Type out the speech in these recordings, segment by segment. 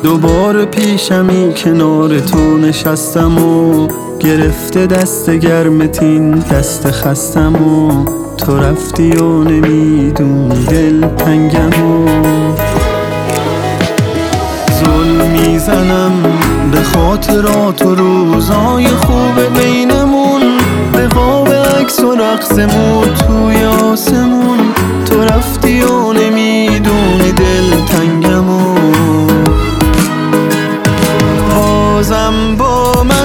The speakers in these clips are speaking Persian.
دوباره پیشمی کنار تو نشستم و گرفته دست گرمتین دست خستم و تو رفتی و نمیدونی دل تنگم و ظلم میزنم به خاطرات و روزای خوب بینمون، به قاب عکس و رقصمون توی آسمون. تو رفتی و نمیدونی دل تنگم و بازم با من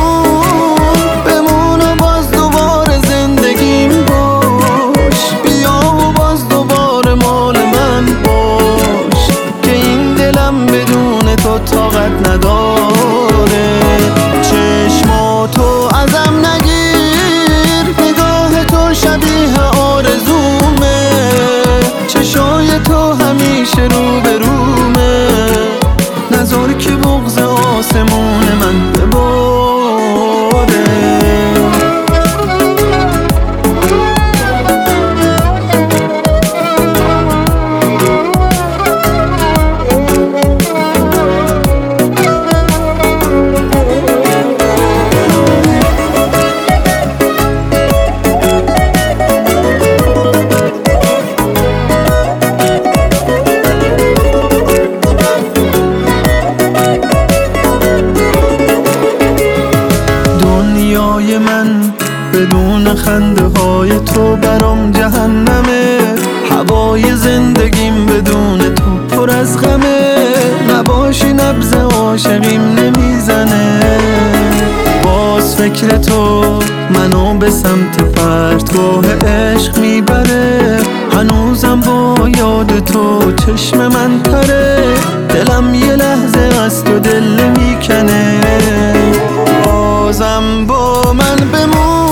بمون و باز دوباره زندگیم باش. بیا و باز دوباره مال من باش که این دلم بدون تو طاقت نداره. چشماتو ازم نگیر، نگاه تو شبیه آرزومه، چشای تو همیشه رو به رومه. نذار که بغض آسمون من بباره. من بدون خنده های تو برام جهنمه، هوای زندگیم بدون تو پر از غمه. نباشی نبض عاشقیم نمیزنه، باز فکر تو منو به سمت پرتگاه عشق میبره. هنوزم با یاد تو چشم من تره، دلم یه لحظه از تو دل نمیکنه. بازم با من بمون